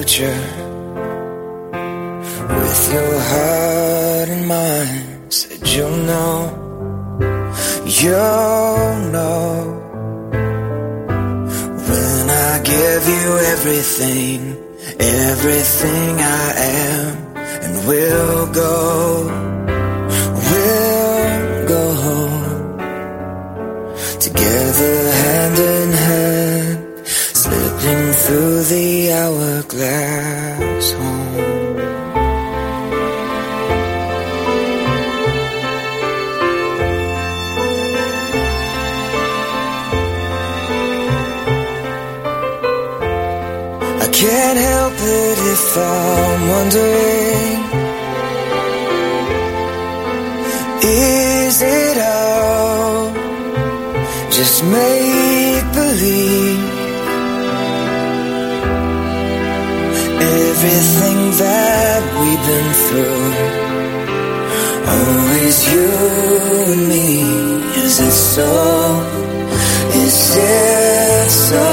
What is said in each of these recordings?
future with your heart in mind. Said you'll know when I give you everything, everything I am, and we'll go together hand in hand, slipping through the hourglass home. I can't help it if I'm wondering, is it all just make believe? Everything that we've been through, always you and me. Is it so? Is it so?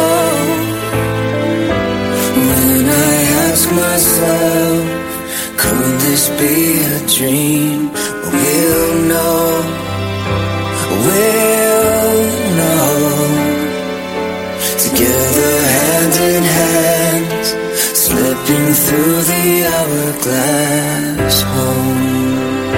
When I ask myself, could this be a dream? We'll know, together hand in hand, slipping through the hourglass home.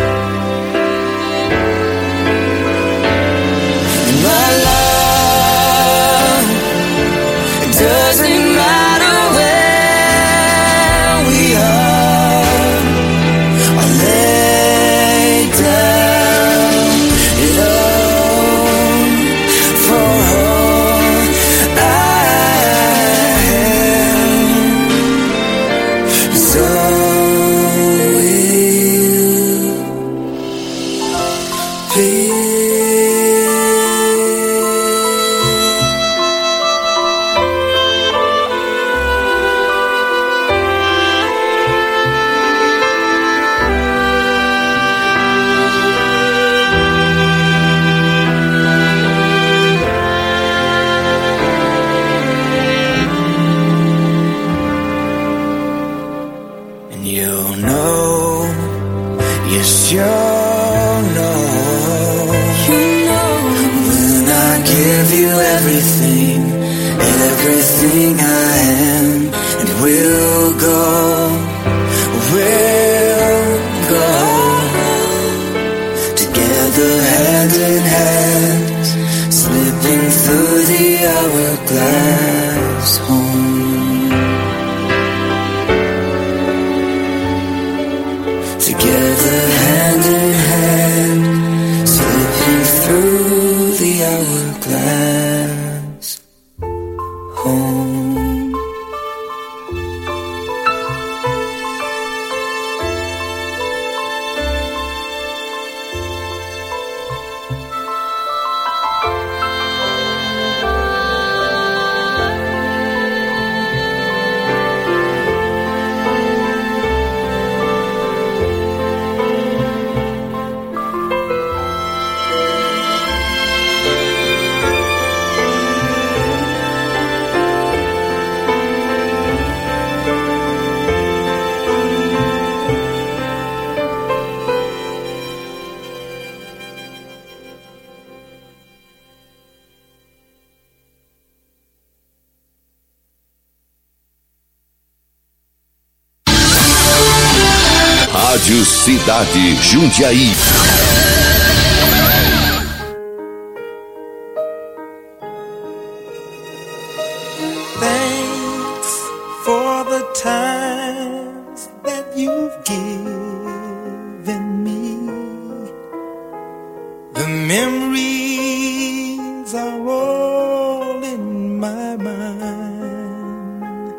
And my love, it doesn't matter where we are, I'll lay down it all for all I am. So will be. And you'll know, yes you'll know, when I give you everything, everything I am, and we'll go together hand in hand, slipping through the hourglass home. Together hand in hand, slipping through the hourglass home. Rádio Cidade Jundiaí. Thanks for the times that you've given me. The memories are all in my mind.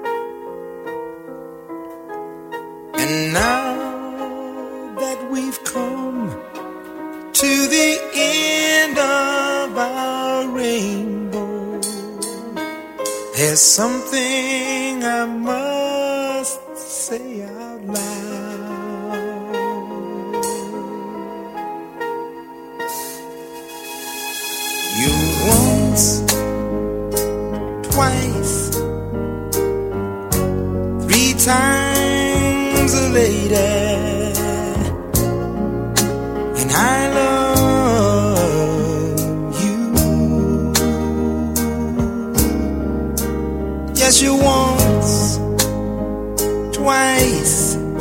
And now that we've come to the end of our rainbow, there's something I must say out loud. You once, twice, 3 times later, and I love you. Yes, you once, twice,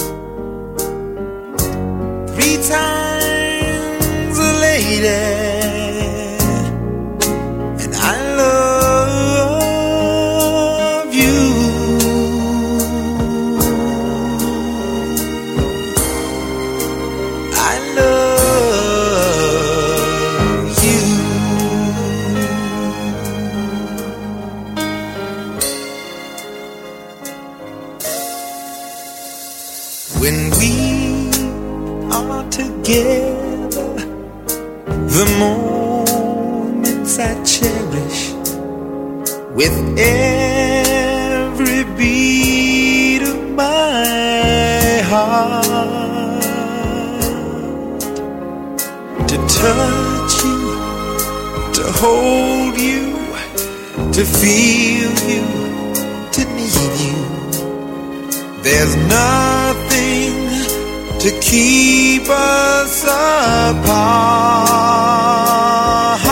3 times later. When we are together, the moments I cherish with every beat of my heart. To touch you, to hold you, to feel you, to need you. There's nothing to keep us apart.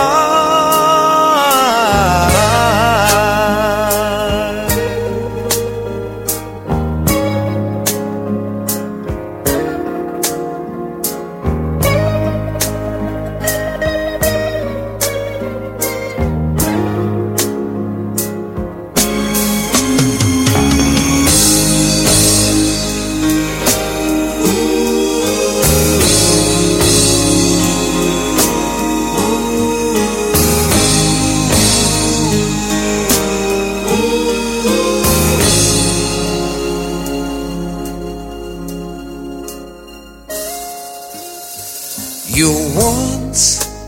You once,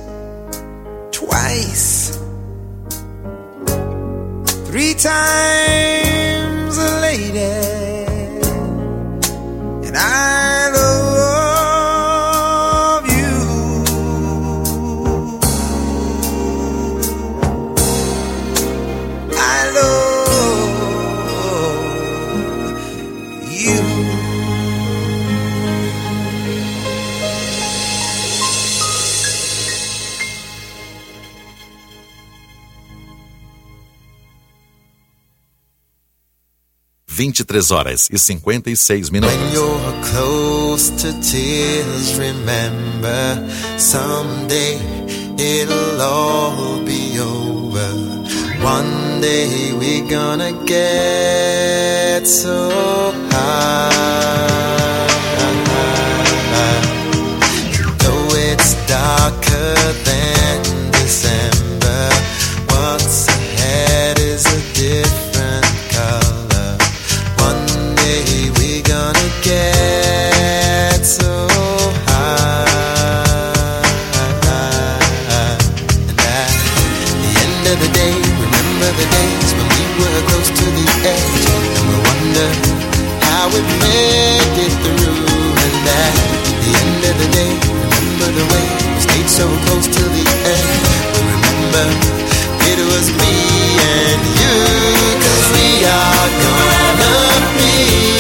twice, 3 times later, and I love you. I love you. (23h56). When you're close to tears, remember someday it'll all be over. One day we're gonna get so high. Though it's darker than December, what's ahead is a different color. One day we're gonna get so high. And at the end of the day, remember the days when we were close to the edge, and we wonder how we made it through. And at the end of the day, remember the way we stayed so close till the end. We remember it was me and you, 'cause we are gonna be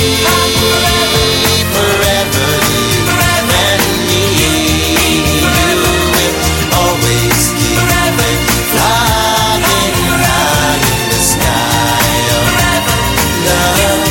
forever, you and me. You will always keep flying high in the sky of love.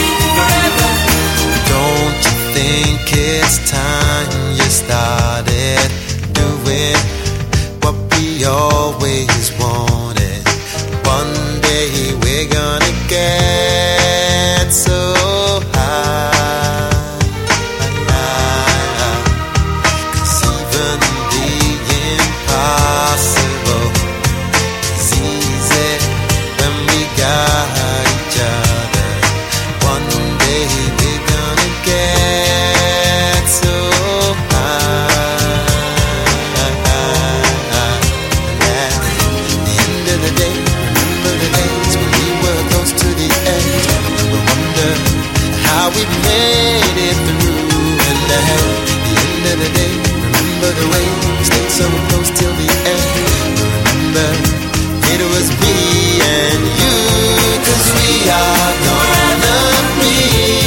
Don't you think it's time you started doing what we always wanted? One day we're gonna get so high. 'Cause even the impossible is easy when we got each other. One day we're gonna get so high. And at the end of the day, remember the days when we were close to the edge, and we wonder how we made it through. And at the end of the day, remember the way we stayed so close till the end. Remember it was me and you, 'cause we are gonna be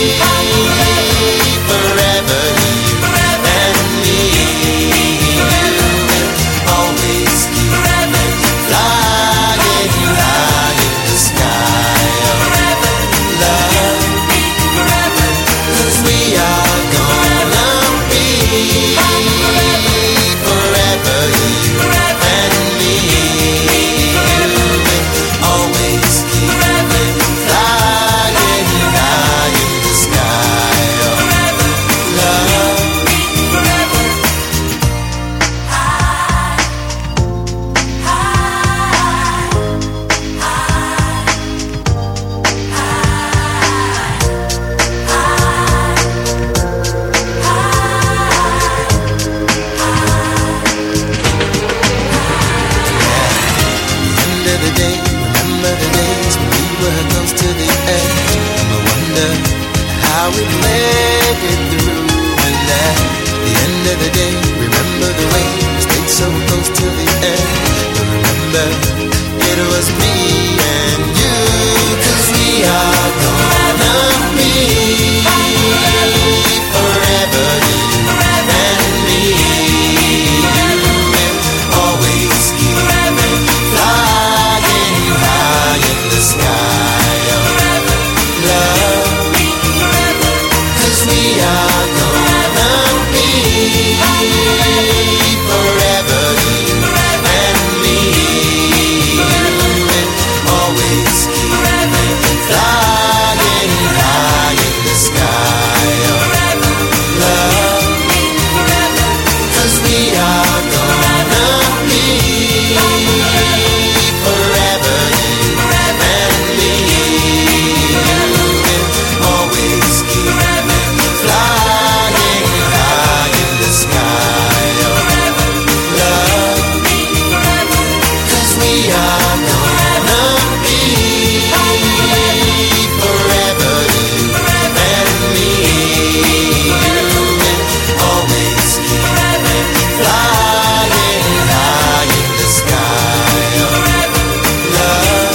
how we made it through. And at the end of the day, remember the way we stayed so close till the end. But remember, it was me and you, 'cause we are gonna be forever, you and me. Always keep flying high in the sky of love, 'cause we are gonna be forever, you and me. Always keep flying high in the sky of love, 'cause we are gonna be forever, you and me. Always keep flying high in the sky of love, 'cause we are gonna be forever, you and me. Always keep flying high in the sky of love.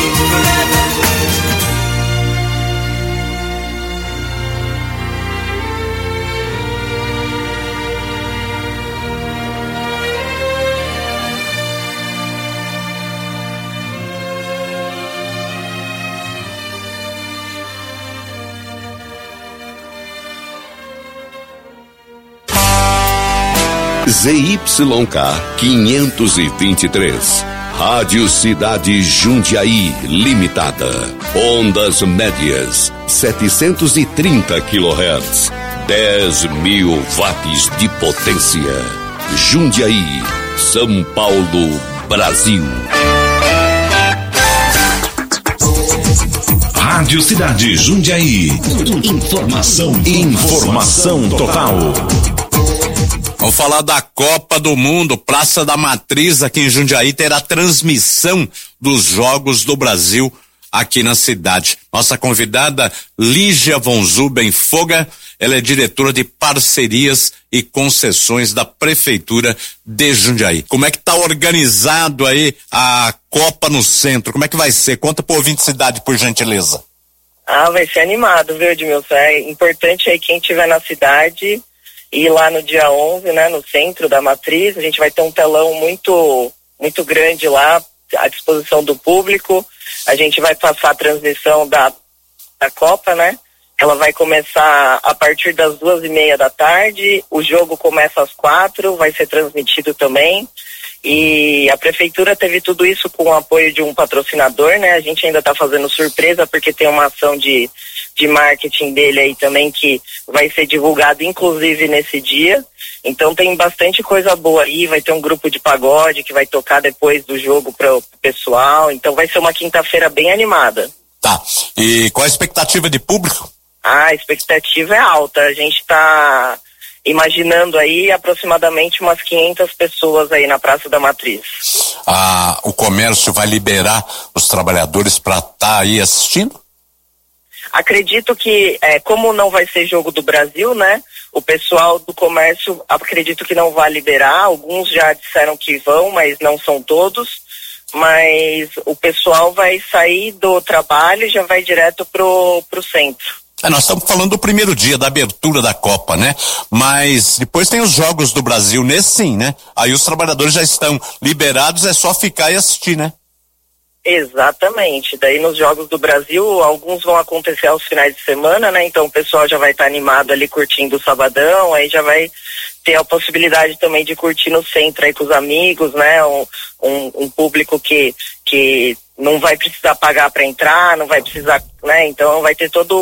ZYK 523, Rádio Cidade Jundiaí Limitada, ondas médias 730 kHz, 10.000 watts de potência. Jundiaí, São Paulo, Brasil. Rádio Cidade Jundiaí. Informação total. Vamos falar da Copa do Mundo. Praça da Matriz aqui em Jundiaí terá transmissão dos Jogos do Brasil aqui na cidade. Nossa convidada, Lígia von Zubenfoga, ela é diretora de parcerias e concessões da Prefeitura de Jundiaí. Como é que tá organizado aí a Copa no centro? Como é que vai ser? Conta pro ouvinte de cidade, por gentileza. Vai ser animado, viu, Edmilson? É importante aí quem estiver na cidade ir lá no dia 11, né, no centro da Matriz. A gente vai ter um telão muito grande lá à disposição do público. A gente vai passar a transmissão da Copa, né? Ela vai começar a partir das 2:30 da tarde. O jogo começa às 4, vai ser transmitido também. E a prefeitura teve tudo isso com o apoio de um patrocinador, né? A gente ainda está fazendo surpresa porque tem uma ação de marketing dele aí também que vai ser divulgado inclusive nesse dia. Então tem bastante coisa boa aí, vai ter um grupo de pagode que vai tocar depois do jogo para o pessoal. Então vai ser uma quinta-feira bem animada. Tá. E qual a expectativa de público? A expectativa é alta. A gente está imaginando aí aproximadamente umas 500 pessoas aí na Praça da Matriz. O comércio vai liberar os trabalhadores para estar aí assistindo? Acredito que, como não vai ser jogo do Brasil, né? O pessoal do comércio, acredito que não vai liberar. Alguns já disseram que vão, mas não são todos. Mas o pessoal vai sair do trabalho e já vai direto pro centro. Nós estamos falando do primeiro dia, da abertura da Copa, né? Mas depois tem os Jogos do Brasil, nesse sim, né? Aí os trabalhadores já estão liberados, é só ficar e assistir, né? Exatamente. Daí nos Jogos do Brasil, alguns vão acontecer aos finais de semana, né? Então o pessoal já vai estar animado ali curtindo o sabadão, aí já vai ter a possibilidade também de curtir no centro aí com os amigos, né? Um público que não vai precisar pagar para entrar, não vai precisar, né? Então vai ter todo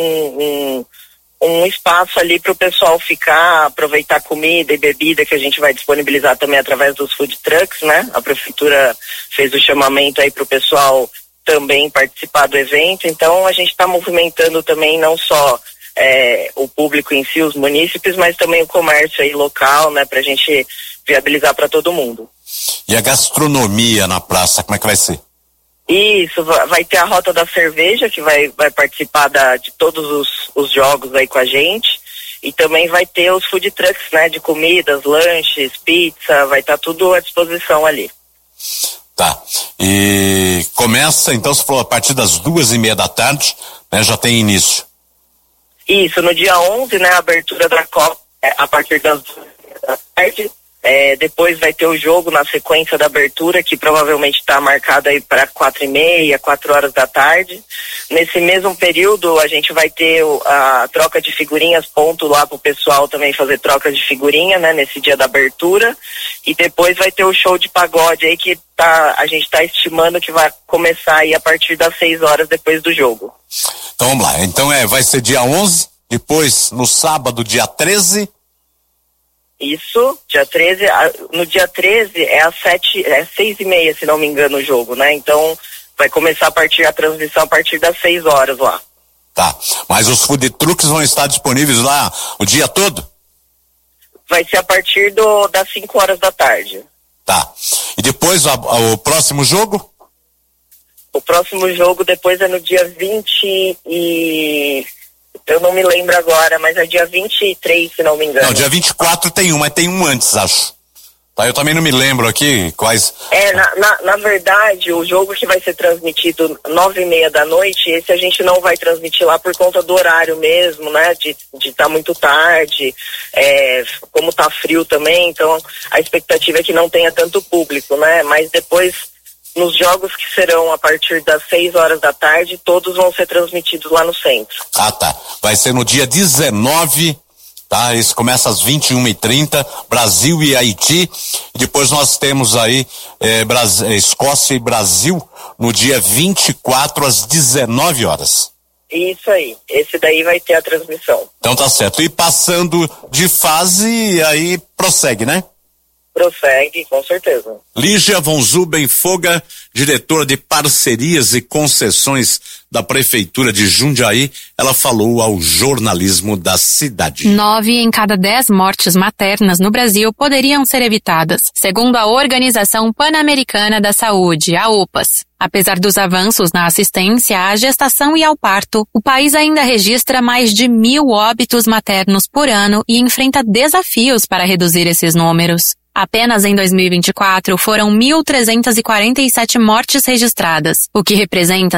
um espaço ali para o pessoal ficar, aproveitar comida e bebida que a gente vai disponibilizar também através dos food trucks, né? A prefeitura fez o chamamento aí para o pessoal também participar do evento, então a gente está movimentando também não só o público em si, os munícipes, mas também o comércio aí local, né? Para a gente viabilizar para todo mundo. E a gastronomia na praça, como é que vai ser? Isso, vai ter a Rota da Cerveja, que vai participar de todos os jogos aí com a gente. E também vai ter os food trucks, né, de comidas, lanches, pizza, vai estar tudo à disposição ali. Tá. E começa, então, você falou, a partir das 2:30 da tarde, né, já tem início. Isso, no dia 11, né, a abertura da Copa, a partir das 2:30 da tarde. Depois vai ter o jogo na sequência da abertura, que provavelmente está marcado aí para 4:30, 4 horas da tarde. Nesse mesmo período, a gente vai ter a troca de figurinhas, ponto lá para o pessoal também fazer troca de figurinha, né, nesse dia da abertura. E depois vai ter o show de pagode aí, que a gente está estimando que vai começar aí a partir das 6 horas depois do jogo. Então vamos lá, então vai ser dia 11, depois no sábado, dia 13... Isso, dia 13, no dia 13 é 6:30, se não me engano, o jogo, né? Então vai começar a transmissão a partir das 6 horas lá. Tá, mas os food trucks vão estar disponíveis lá o dia todo? Vai ser a partir das 5 horas da tarde. Tá, e depois o próximo jogo? O próximo jogo depois é no dia 20 e... Eu não me lembro agora, mas é dia 23, se não me engano. Não, dia 24 tem um, mas tem um antes, acho. Tá, eu também não me lembro aqui quais... Na verdade, o jogo que vai ser transmitido 9:30 da noite, esse a gente não vai transmitir lá por conta do horário mesmo, né? De estar muito tarde, como tá frio também, então a expectativa é que não tenha tanto público, né? Mas depois... Nos jogos que serão a partir das 6 horas da tarde, todos vão ser transmitidos lá no centro. Ah, tá. Vai ser no dia 19, tá? Isso começa às 21:30, Brasil e Haiti. E depois nós temos aí Escócia e Brasil no dia 24 às 19 horas. Isso aí. Esse daí vai ter a transmissão. Então tá certo. E passando de fase, aí prossegue, né? Prossegue, com certeza. Lígia von Zubenfoga, diretora de parcerias e concessões da Prefeitura de Jundiaí, ela falou ao jornalismo da cidade. 9 em cada 10 mortes maternas no Brasil poderiam ser evitadas, segundo a Organização Pan-Americana da Saúde, a OPAS. Apesar dos avanços na assistência à gestação e ao parto, o país ainda registra mais de 1.000 óbitos maternos por ano e enfrenta desafios para reduzir esses números. Apenas em 2024 foram 1.347 mortes registradas, o que representa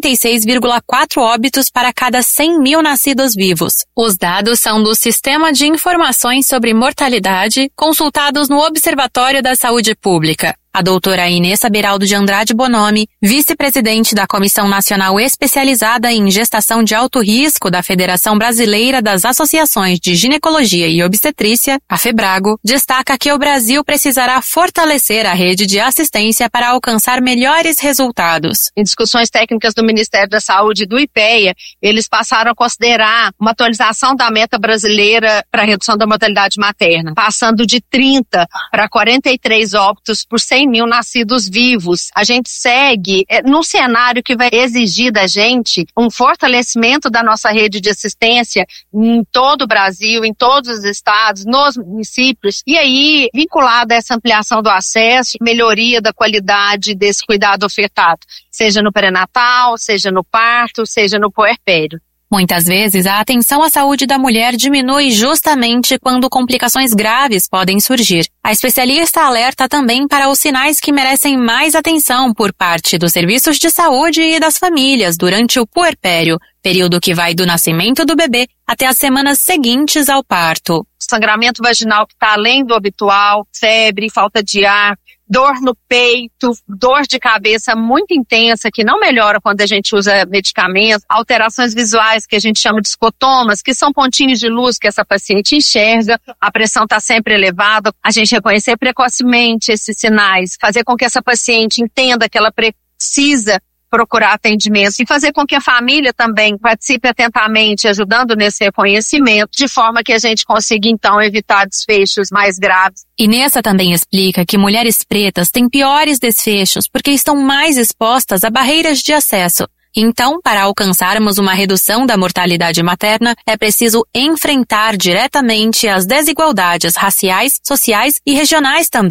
56,4 óbitos para cada 100.000 nascidos vivos. Os dados são do Sistema de Informações sobre Mortalidade, consultados no Observatório da Saúde Pública. A doutora Inessa Beraldo de Andrade Bonomi, vice-presidente da Comissão Nacional Especializada em Gestação de Alto Risco da Federação Brasileira das Associações de Ginecologia e Obstetrícia, a FEBRAGO, destaca que o Brasil precisará fortalecer a rede de assistência para alcançar melhores resultados. Em discussões técnicas do Ministério da Saúde e do IPEA, eles passaram a considerar uma atualização da meta brasileira para a redução da mortalidade materna, passando de 30 para 43 óbitos por 100.000 nascidos vivos. A gente segue num cenário que vai exigir da gente um fortalecimento da nossa rede de assistência em todo o Brasil, em todos os estados, nos municípios, e aí vinculado a essa ampliação do acesso, melhoria da qualidade desse cuidado ofertado, seja no pré-natal, seja no parto, seja no puerpério. Muitas vezes, a atenção à saúde da mulher diminui justamente quando complicações graves podem surgir. A especialista alerta também para os sinais que merecem mais atenção por parte dos serviços de saúde e das famílias durante o puerpério, período que vai do nascimento do bebê até as semanas seguintes ao parto. Sangramento vaginal que está além do habitual, febre, falta de ar, dor no peito, dor de cabeça muito intensa, que não melhora quando a gente usa medicamentos, alterações visuais que a gente chama de escotomas, que são pontinhos de luz que essa paciente enxerga, a pressão está sempre elevada, a gente reconhecer precocemente esses sinais, fazer com que essa paciente entenda que ela precisa procurar atendimento e fazer com que a família também participe atentamente, ajudando nesse reconhecimento, de forma que a gente consiga, então, evitar desfechos mais graves. Inessa também explica que mulheres pretas têm piores desfechos porque estão mais expostas a barreiras de acesso. Então, para alcançarmos uma redução da mortalidade materna, é preciso enfrentar diretamente as desigualdades raciais, sociais e regionais também.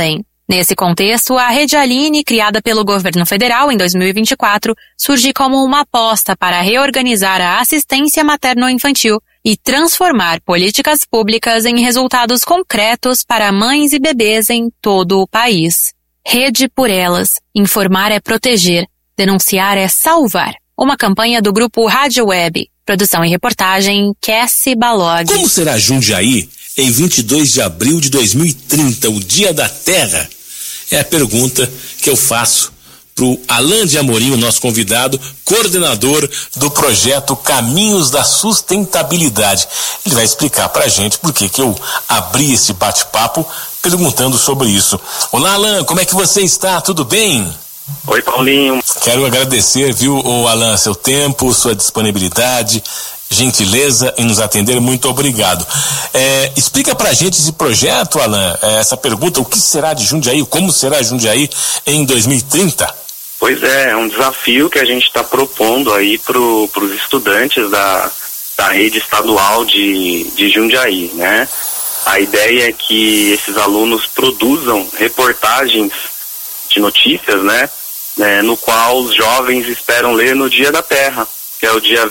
Nesse contexto, a Rede Aline, criada pelo governo federal em 2024, surge como uma aposta para reorganizar a assistência materno-infantil e transformar políticas públicas em resultados concretos para mães e bebês em todo o país. Rede por Elas. Informar é proteger. Denunciar é salvar. Uma campanha do grupo Rádio Web. Produção e reportagem, Cassie Balog. Como será Jundiaí em 22 de abril de 2030, o Dia da Terra? É a pergunta que eu faço pro Alain de Amorim, o nosso convidado, coordenador do projeto Caminhos da Sustentabilidade. Ele vai explicar pra gente por que eu abri esse bate-papo perguntando sobre isso. Olá, Alain, como é que você está? Tudo bem? Oi, Paulinho. Quero agradecer, viu, Alain, seu tempo, sua disponibilidade, gentileza em nos atender, muito obrigado. Explica pra gente esse projeto, Alain, essa pergunta, o que será de Jundiaí, como será Jundiaí em 2030? Pois é um desafio que a gente está propondo aí pros estudantes da rede estadual de Jundiaí, né? A ideia é que esses alunos produzam reportagens de notícias, né? No qual os jovens esperam ler no Dia da Terra, que é o dia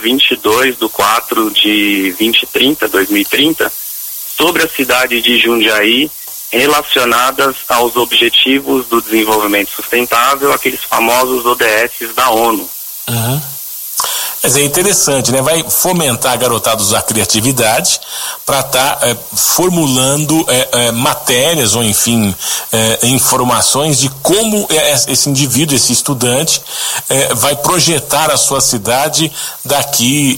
22/4 de 2030, sobre a cidade de Jundiaí, relacionadas aos Objetivos do Desenvolvimento Sustentável, aqueles famosos ODS da ONU. Uhum. Mas é interessante, né? Vai fomentar a garotada a usar criatividade para estar formulando matérias ou, enfim, informações de como esse indivíduo, esse estudante, vai projetar a sua cidade daqui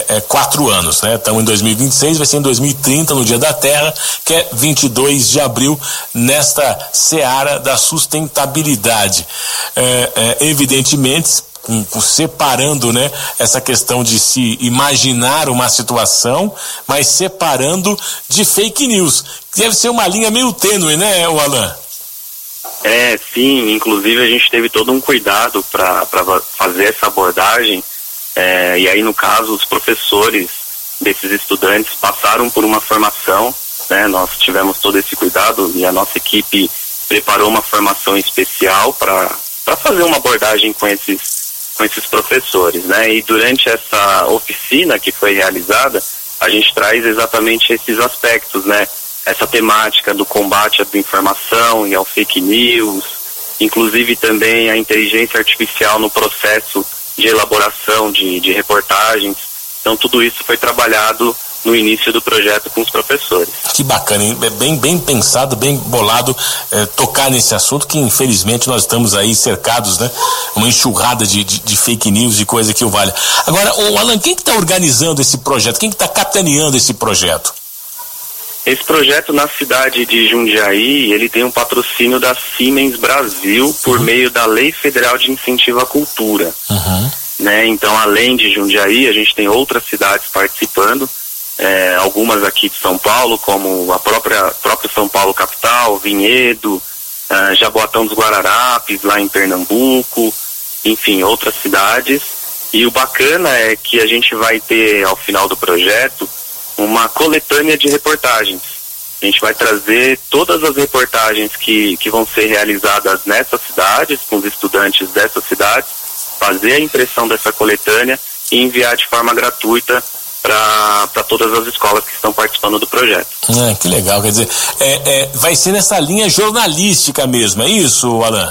4 anos, né? Estamos em 2026, vai ser em 2030, no Dia da Terra, que é 22 de abril, nesta seara da sustentabilidade. Evidentemente, separando, né, essa questão de se imaginar uma situação, mas separando de fake news. Deve ser uma linha meio tênue, né, Alain? Sim, inclusive a gente teve todo um cuidado para fazer essa abordagem, e aí no caso os professores desses estudantes passaram por uma formação, né, nós tivemos todo esse cuidado e a nossa equipe preparou uma formação especial para fazer uma abordagem com esses professores, né? E durante essa oficina que foi realizada, a gente traz exatamente esses aspectos, né? Essa temática do combate à desinformação e ao fake news, inclusive também a inteligência artificial no processo de elaboração de reportagens. Então tudo isso foi trabalhado no início do projeto com os professores. Que bacana, hein? É bem pensado, bem bolado tocar nesse assunto, que infelizmente nós estamos aí cercados, né? Uma enxurrada de fake news, de coisa que o valha. Agora, Alain, quem que está organizando esse projeto? Quem que está capitaneando esse projeto? Esse projeto na cidade de Jundiaí, ele tem um patrocínio da Siemens Brasil por meio da Lei Federal de Incentivo à Cultura. Né? Então, além de Jundiaí, a gente tem outras cidades participando, algumas aqui de São Paulo, como a própria São Paulo capital, Vinhedo, Jaboatão dos Guararapes, lá em Pernambuco, enfim, outras cidades. E o bacana é que a gente vai ter, ao final do projeto, uma coletânea de reportagens. A gente vai trazer todas as reportagens que vão ser realizadas nessas cidades, com os estudantes dessas cidades, fazer a impressão dessa coletânea e enviar de forma gratuita para todas as escolas que estão participando do projeto. Que legal, quer dizer, vai ser nessa linha jornalística mesmo, é isso, Alain?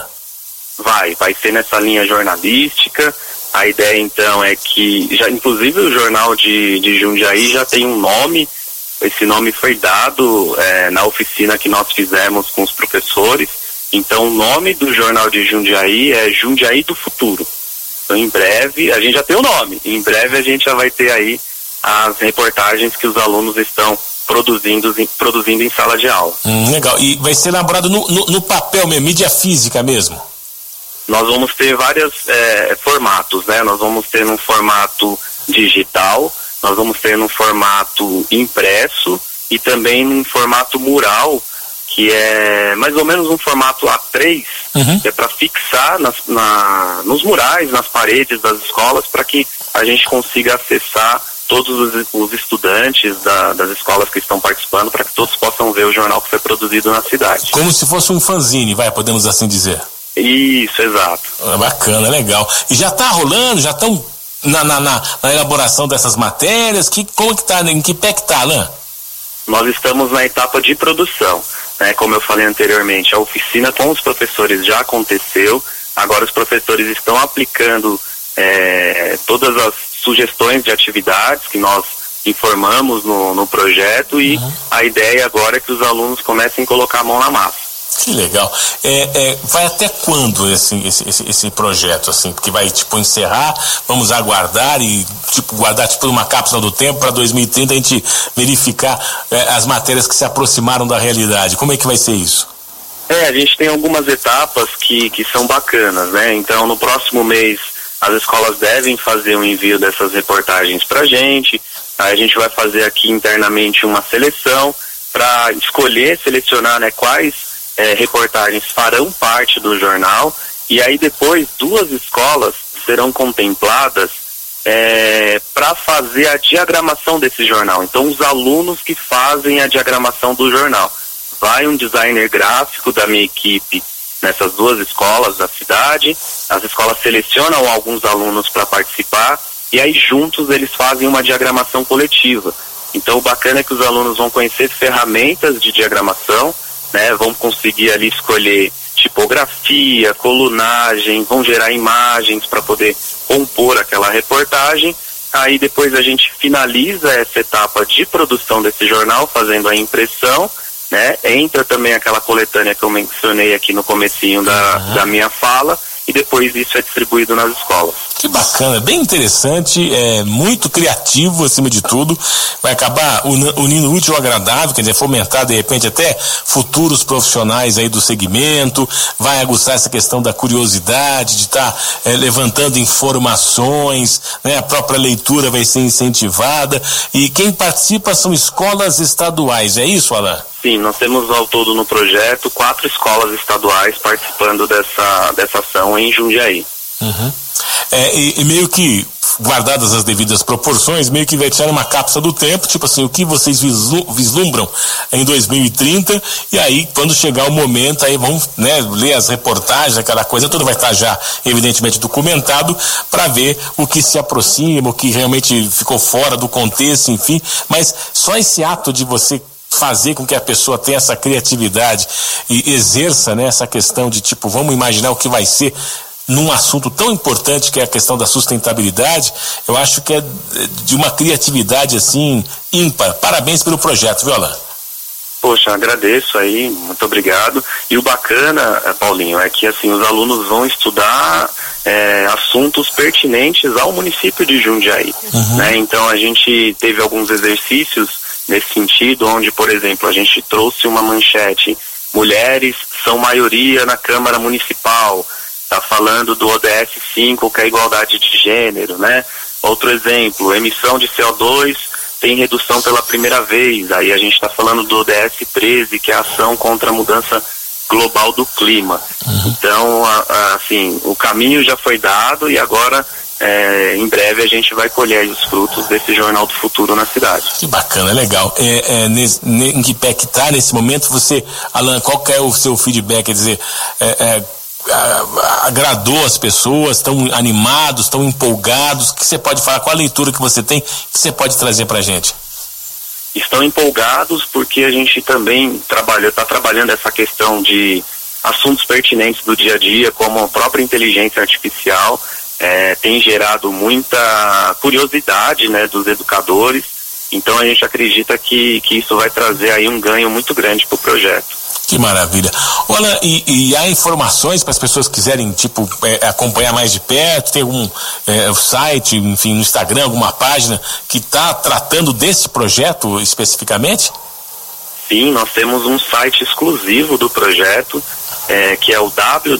Vai ser nessa linha jornalística. A ideia então é que, inclusive o jornal de Jundiaí já tem um nome. Esse nome foi dado na oficina que nós fizemos com os professores. Então o nome do jornal de Jundiaí é Jundiaí do Futuro. Então em breve, a gente já tem o nome, em breve a gente já vai ter aí as reportagens que os alunos estão produzindo em sala de aula. Legal, e vai ser elaborado no papel mesmo, mídia física mesmo? Nós vamos ter vários formatos, né? Nós vamos ter num formato digital, nós vamos ter num formato impresso e também num formato mural, que é mais ou menos um formato A3, que é para fixar nos murais, nas paredes das escolas, para que a gente consiga acessar todos os estudantes das escolas que estão participando, para que todos possam ver o jornal que foi produzido na cidade. Como se fosse um fanzine, podemos assim dizer. Isso, exato. Bacana, legal. E já está rolando, já estão na elaboração dessas matérias? Como que tá, em que pé que tá, Alain? Nós estamos na etapa de produção, né? Como eu falei anteriormente, a oficina com os professores já aconteceu, agora os professores estão aplicando todas as sugestões de atividades que nós informamos no projeto e a ideia agora é que os alunos comecem a colocar a mão na massa. Que legal. Vai até quando esse projeto, assim? Porque vai, encerrar, vamos aguardar e, guardar, uma cápsula do tempo para 2030 a gente verificar as matérias que se aproximaram da realidade. Como é que vai ser isso? A gente tem algumas etapas que são bacanas, né? Então, no próximo mês, as escolas devem fazer um envio dessas reportagens para a gente. Aí a gente vai fazer aqui internamente uma seleção para selecionar, né, quais reportagens farão parte do jornal, e aí depois 2 escolas serão contempladas para fazer a diagramação desse jornal. Então, os alunos que fazem a diagramação do jornal. Vai um designer gráfico da minha equipe nessas 2 escolas da cidade, as escolas selecionam alguns alunos para participar, e aí juntos eles fazem uma diagramação coletiva. Então, o bacana é que os alunos vão conhecer ferramentas de diagramação, né, vão conseguir ali escolher tipografia, colunagem, vão gerar imagens para poder compor aquela reportagem. Aí depois a gente finaliza essa etapa de produção desse jornal, fazendo a impressão, né? Entra também aquela coletânea que eu mencionei aqui no comecinho da minha fala, e depois isso é distribuído nas escolas. Que bacana, bem interessante, muito criativo acima de tudo, vai acabar unindo o útil ao agradável, quer dizer, fomentar de repente até futuros profissionais aí do segmento, vai aguçar essa questão da curiosidade, de estar levantando informações, né? A própria leitura vai ser incentivada, e quem participa são escolas estaduais, é isso, Alain? Sim, nós temos ao todo no projeto 4 escolas estaduais participando dessa ação em Jundiaí. E meio que, guardadas as devidas proporções, meio que vai tirar uma cápsula do tempo, o que vocês vislumbram em 2030, e aí quando chegar o momento, aí vão, né, ler as reportagens, aquela coisa toda vai estar já evidentemente documentado, para ver o que se aproxima, o que realmente ficou fora do contexto, enfim, mas só esse ato de você fazer com que a pessoa tenha essa criatividade e exerça, né, essa questão de vamos imaginar o que vai ser num assunto tão importante que é a questão da sustentabilidade, eu acho que é de uma criatividade assim ímpar. Parabéns pelo projeto, viu, Alain? Poxa, agradeço aí, muito obrigado. E o bacana, Paulinho, é que assim, os alunos vão estudar assuntos pertinentes ao município de Jundiaí, né? Então a gente teve alguns exercícios nesse sentido, onde, por exemplo, a gente trouxe uma manchete: mulheres são maioria na Câmara Municipal. Está falando do ODS 5, que é a igualdade de gênero, né? Outro exemplo, emissão de CO2 tem redução pela primeira vez. Aí a gente está falando do ODS 13, que é a ação contra a mudança global do clima. Então, assim, o caminho já foi dado e agora, em breve, a gente vai colher os frutos desse Jornal do Futuro na cidade. Que bacana, legal. Em que pé que está nesse momento? Você, Alain, qual que é o seu feedback? Quer dizer, agradou as pessoas, estão animados, estão empolgados? O que você pode falar? Qual a leitura que você tem que você pode trazer para a gente? Estão empolgados porque a gente também está trabalhando essa questão de assuntos pertinentes do dia a dia, como a própria inteligência artificial, tem gerado muita curiosidade, né, dos educadores. Então a gente acredita que isso vai trazer aí um ganho muito grande para o projeto. Que maravilha. Olha, e há informações para as pessoas que quiserem, acompanhar mais de perto? Tem algum site, enfim, no Instagram, alguma página que está tratando desse projeto especificamente? Sim, nós temos um site exclusivo do projeto, que é o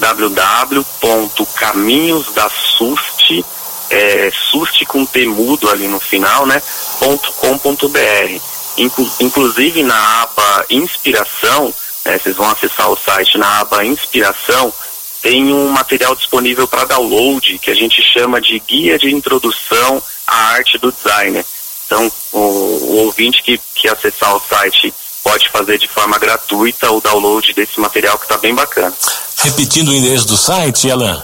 www.caminhosdasust, SUST com T mudo ali no final, né, .com.br. Inclusive na aba Inspiração, vocês vão acessar o site, na aba Inspiração, tem um material disponível para download, que a gente chama de Guia de Introdução à Arte do Designer. Então, o ouvinte que acessar o site pode fazer de forma gratuita o download desse material que está bem bacana. Repetindo o endereço do site, Alan.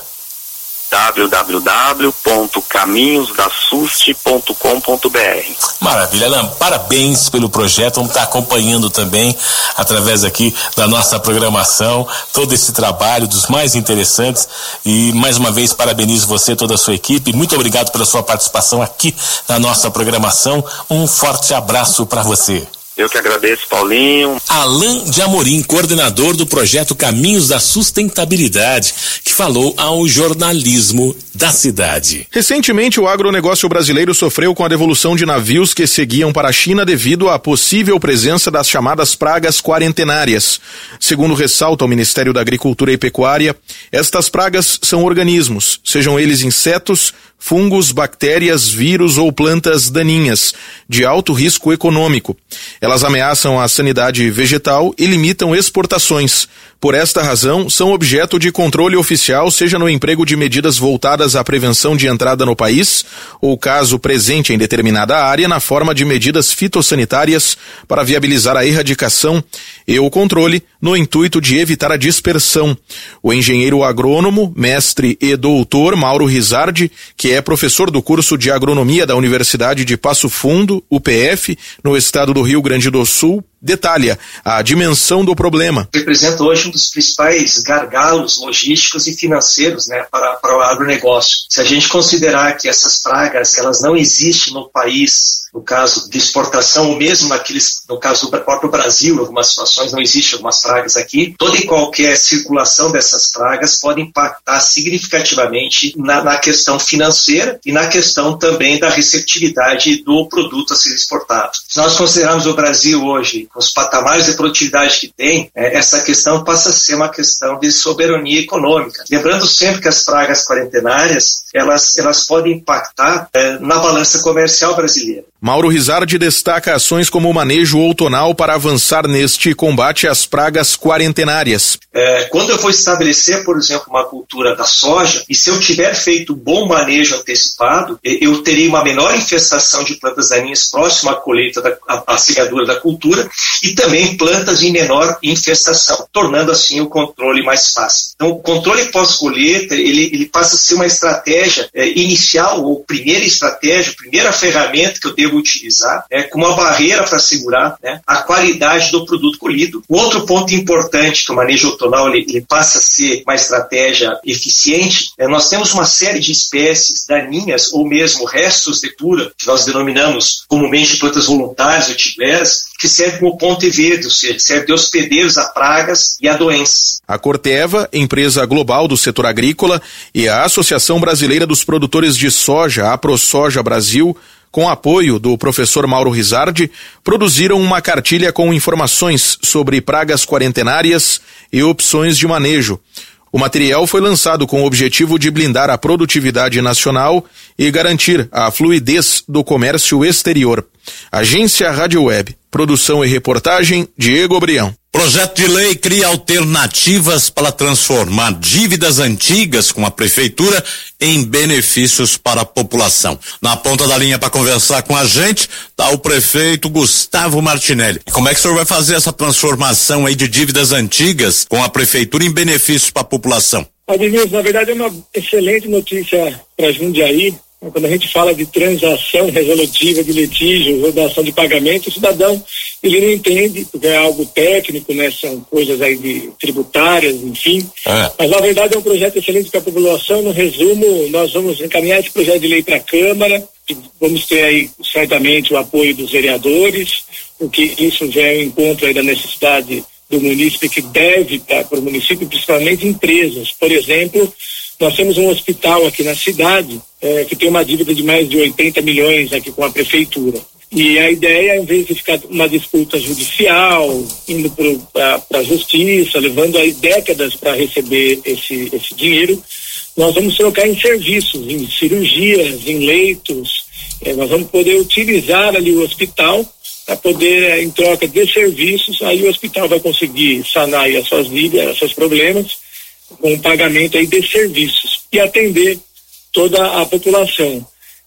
www.caminhosdasuste.com.br. Maravilha, Alan, parabéns pelo projeto, vamos estar acompanhando também através aqui da nossa programação todo esse trabalho dos mais interessantes e mais uma vez parabenizo você e toda a sua equipe, muito obrigado pela sua participação aqui na nossa programação, um forte abraço para você. Eu que agradeço, Paulinho. Alan de Amorim, coordenador do projeto Caminhos da Sustentabilidade, que falou ao jornalismo da cidade. Recentemente, o agronegócio brasileiro sofreu com a devolução de navios que seguiam para a China devido à possível presença das chamadas pragas quarentenárias. Segundo ressalta o Ministério da Agricultura e Pecuária, estas pragas são organismos, sejam eles insetos, fungos, bactérias, vírus ou plantas daninhas, de alto risco econômico. Elas ameaçam a sanidade vegetal e limitam exportações. Por esta razão, são objeto de controle oficial, seja no emprego de medidas voltadas à prevenção de entrada no país, ou caso presente em determinada área, na forma de medidas fitossanitárias para viabilizar a erradicação e o controle, no intuito de evitar a dispersão. O engenheiro agrônomo, mestre e doutor Mauro Rizardi, que é professor do curso de agronomia da Universidade de Passo Fundo, UPF, no estado do Rio Grande do Sul, detalha a dimensão do problema. Representa hoje um dos principais gargalos logísticos e financeiros, né, para o agronegócio. Se a gente considerar que essas pragas elas não existem no país, no caso de exportação, ou mesmo no caso do próprio Brasil, em algumas situações não existem algumas pragas aqui, toda e qualquer circulação dessas pragas pode impactar significativamente na questão financeira e na questão também da receptividade do produto a ser exportado. Se nós considerarmos o Brasil hoje, com os patamares de produtividade que tem, essa questão passa a ser uma questão de soberania econômica. Lembrando sempre que as pragas quarentenárias, elas podem impactar na balança comercial brasileira. Mauro Rizardi destaca ações como o manejo outonal para avançar neste combate às pragas quarentenárias. Quando eu vou estabelecer, por exemplo, uma cultura da soja, e se eu tiver feito bom manejo antecipado, eu terei uma menor infestação de plantas daninhas próxima à colheita, à semeadura da cultura, e também plantas em menor infestação, tornando assim o controle mais fácil. Então, o controle pós-colheita, ele passa a ser uma estratégia inicial, ou primeira estratégia, primeira ferramenta que eu devo utilizar, como uma barreira para assegurar, né, a qualidade do produto colhido. Um outro ponto importante que o manejo outonal ele passa a ser uma estratégia eficiente, nós temos uma série de espécies daninhas ou mesmo restos de cura, que nós denominamos comumente plantas voluntárias ou tigueras, que servem como ponte verde, ou seja, servem de hospedeiros a pragas e a doenças. A Corteva, empresa global do setor agrícola, e a Associação Brasileira dos Produtores de Soja, a ProSoja Brasil, com apoio do professor Mauro Rizardi, produziram uma cartilha com informações sobre pragas quarentenárias e opções de manejo. O material foi lançado com o objetivo de blindar a produtividade nacional e garantir a fluidez do comércio exterior. Agência Rádio Web. Produção e reportagem, Diego Brião. Projeto de lei cria alternativas para transformar dívidas antigas com a prefeitura em benefícios para a população. Na ponta da linha para conversar com a gente está o prefeito Gustavo Martinelli. Como é que o senhor vai fazer essa transformação aí de dívidas antigas com a prefeitura em benefícios para a população? Ademir, na verdade é uma excelente notícia para Jundiaí. Quando a gente fala de transação resolutiva de litígio, rodação de pagamento, o cidadão, ele não entende, porque é algo técnico, né? São coisas aí de tributárias, enfim. Mas, na verdade, é um projeto excelente para a população. No resumo, nós vamos encaminhar esse projeto de lei para a Câmara, vamos ter aí, certamente, o apoio dos vereadores, porque isso já é um encontro aí da necessidade do munícipe, que deve para o município, principalmente empresas. Por exemplo, nós temos um hospital aqui na cidade que tem uma dívida de mais de 80 milhões aqui com a prefeitura. E a ideia, em vez de ficar uma disputa judicial, indo para a justiça, levando aí décadas para receber esse dinheiro, nós vamos trocar em serviços, em cirurgias, em leitos. Nós vamos poder utilizar ali o hospital para poder, em troca de serviços, aí o hospital vai conseguir sanar aí as suas dívidas, os seus problemas, com o pagamento aí de serviços e atender toda a população.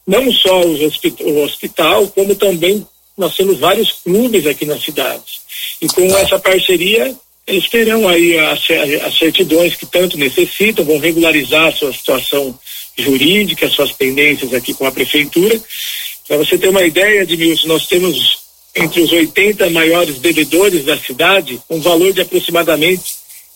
não só o hospital, como também nós temos vários clubes aqui na cidade. E com essa parceria, eles terão aí as certidões que tanto necessitam, vão regularizar a sua situação jurídica, suas pendências aqui com a prefeitura. Para você ter uma ideia, Edmilson, nós temos entre os 80 maiores devedores da cidade um valor de aproximadamente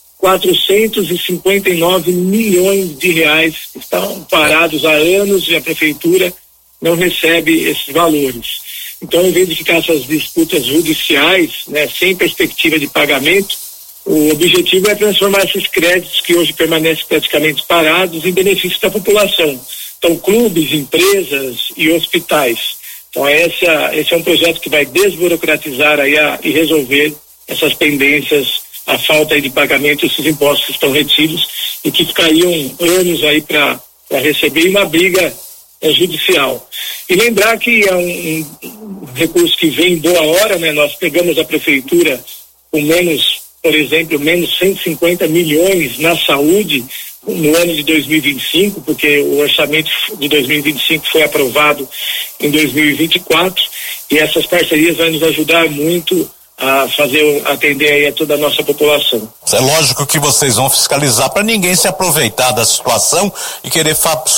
459 milhões de reais que estão parados há anos e a prefeitura não recebe esses valores. Então, em vez de ficar essas disputas judiciais, né, sem perspectiva de pagamento, o objetivo é transformar esses créditos que hoje permanecem praticamente parados em benefício da população. Então, clubes, empresas e hospitais. Então, esse é um projeto que vai desburocratizar aí e resolver essas pendências, a falta aí de pagamento, esses impostos que estão retidos e que ficariam anos aí para receber uma briga judicial. E lembrar que é um recurso que vem em boa hora, né? Nós pegamos a prefeitura com menos 150 milhões na saúde no ano de 2025, porque o orçamento de 2025 foi aprovado em 2024 e essas parcerias vão nos ajudar muito a atender aí a toda a nossa população. É lógico que vocês vão fiscalizar para ninguém se aproveitar da situação e querer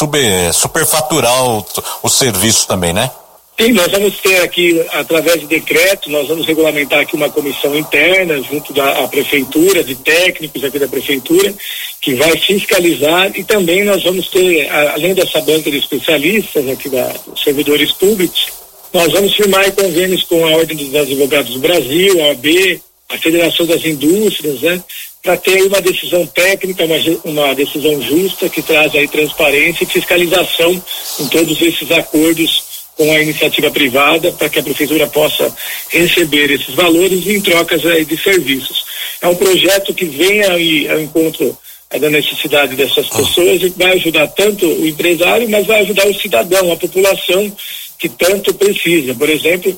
superfaturar o serviço também, né? Sim, nós vamos ter aqui, através de decreto, nós vamos regulamentar aqui uma comissão interna junto da prefeitura, de técnicos aqui da prefeitura, que vai fiscalizar e também nós vamos ter, além dessa banca de especialistas aqui dos servidores públicos, nós vamos firmar convênios com a Ordem dos Advogados do Brasil, a OAB, a Federação das Indústrias, né? Para ter uma decisão técnica, uma decisão justa que traz aí transparência e fiscalização em todos esses acordos com a iniciativa privada para que a prefeitura possa receber esses valores em trocas aí de serviços. É um projeto que vem aí ao encontro da necessidade dessas pessoas e vai ajudar tanto o empresário, mas vai ajudar o cidadão, a população que tanto precisa. Por exemplo,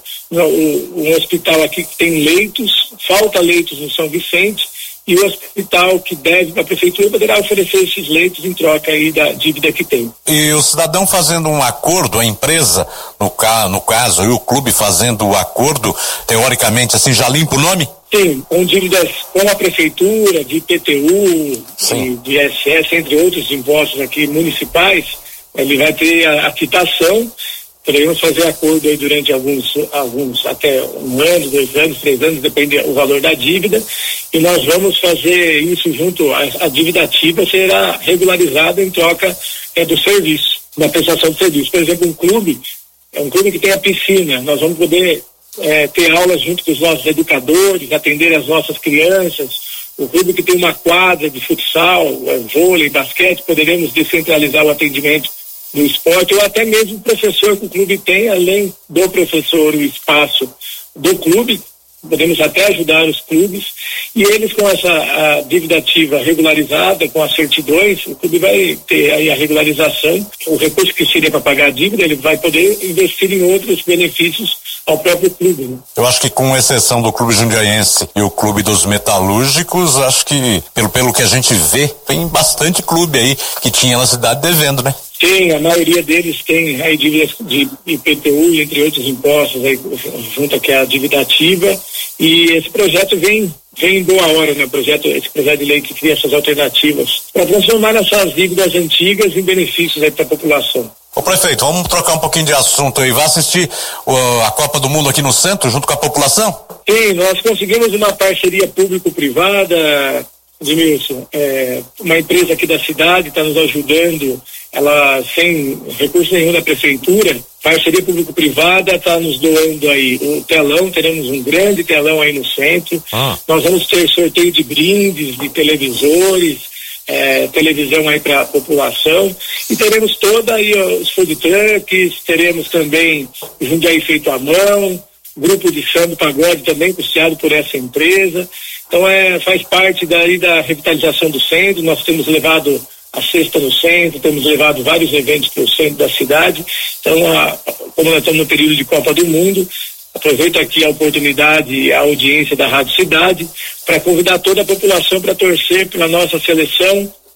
um hospital aqui que tem leitos, falta leitos no São Vicente, e o hospital que deve para a prefeitura poderá oferecer esses leitos em troca aí da dívida que tem. E o cidadão fazendo um acordo, a empresa, no caso, e o clube fazendo o acordo, teoricamente, assim, já limpa o nome? Sim, com dívidas com a prefeitura, de IPTU, de ISS, entre outros impostos aqui municipais, ele vai ter a quitação. Poderíamos fazer acordo aí durante alguns até 1 ano, 2 anos, 3 anos, depende do valor da dívida, e nós vamos fazer isso junto, a dívida ativa será regularizada em troca do serviço, da prestação de serviço. Por exemplo, um clube que tem a piscina, nós vamos poder ter aulas junto com os nossos educadores, atender as nossas crianças. O clube que tem uma quadra de futsal, vôlei, basquete, poderemos descentralizar o atendimento do esporte, ou até mesmo o professor que o clube tem, além do professor, o espaço do clube, podemos até ajudar os clubes, e eles com essa dívida ativa regularizada, com as certidões, o clube vai ter aí a regularização, o recurso que seria para pagar a dívida, ele vai poder investir em outros benefícios ao próprio clube, né? Eu acho que com exceção do clube jundiaense e o clube dos metalúrgicos, acho que pelo que a gente vê, tem bastante clube aí que tinha na cidade devendo, né? Tem, a maioria deles tem aí dívidas de IPTU, entre outros impostos, aí, junto aqui a dívida ativa, e esse projeto vem em boa hora, né? Esse projeto de lei que cria essas alternativas para transformar essas dívidas antigas em benefícios aí para a população. Ô prefeito, vamos trocar um pouquinho de assunto aí. Vai assistir a Copa do Mundo aqui no centro, junto com a população? Sim, nós conseguimos uma parceria público-privada, Edmilson. Uma empresa aqui da cidade está nos ajudando, ela sem recurso nenhum da prefeitura, parceria público-privada está nos doando aí o telão, teremos um grande telão aí no centro. Nós vamos ter sorteio de brindes, de televisores, televisão aí para a população, e teremos toda aí os food trucks, teremos também Jundiaí feito à mão, grupo de samba pagode também custeado por essa empresa. Então faz parte daí da revitalização do centro. Nós temos levado a cesta no centro, temos levado vários eventos para o centro da cidade. Então, como nós estamos no período de Copa do Mundo, aproveito aqui a oportunidade e a audiência da Rádio Cidade para convidar toda a população para torcer pela nossa seleção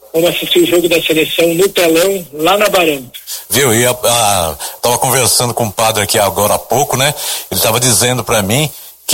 vamos assistir o jogo da seleção no telão, lá na Barão. Viu, tava conversando com o padre aqui agora há pouco, né? Ele tava dizendo pra mim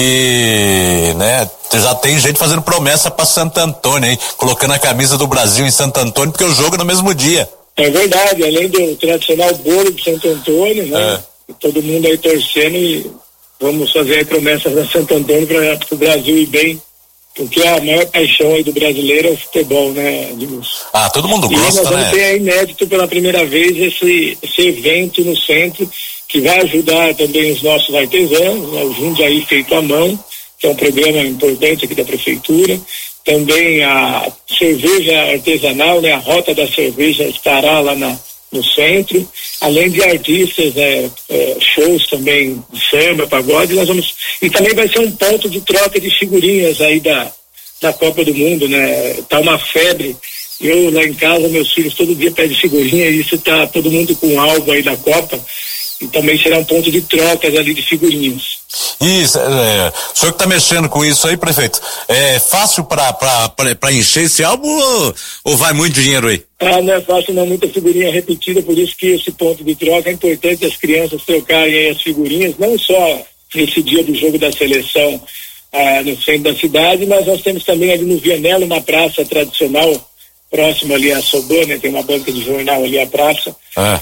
que, né, já tem gente fazendo promessa pra Santo Antônio, hein? Colocando a camisa do Brasil em Santo Antônio, porque o jogo é no mesmo dia. É verdade, além do tradicional bolo de Santo Antônio, né? Todo mundo aí torcendo e vamos fazer aí promessas a Santo Antônio para o Brasil ir bem, porque a maior paixão aí do brasileiro é o futebol, né, Edmilson? Todo mundo gosta, né? E nós vamos ter aí inédito pela primeira vez esse evento no centro, que vai ajudar também os nossos artesãos, né? O Jundiaí Feito à Mão, que é um programa importante aqui da prefeitura. Também a cerveja artesanal, né? A Rota da Cerveja estará lá no centro, além de artistas, shows também de samba, pagode, e também vai ser um ponto de troca de figurinhas aí da Copa do Mundo, né? Tá uma febre. Eu lá em casa, meus filhos todo dia pedem figurinha, e isso tá todo mundo com algo aí da Copa, e também será um ponto de trocas ali de figurinhas. Isso, o senhor que tá mexendo com isso aí, prefeito, é fácil para encher esse álbum ou vai muito dinheiro aí? Não é fácil, não, muita figurinha repetida, por isso que esse ponto de troca é importante as crianças trocarem aí as figurinhas, não só nesse dia do jogo da seleção no centro da cidade, mas nós temos também ali no Vianello, uma praça tradicional, próximo ali a Sobô, né? Tem uma banca de jornal ali, a praça,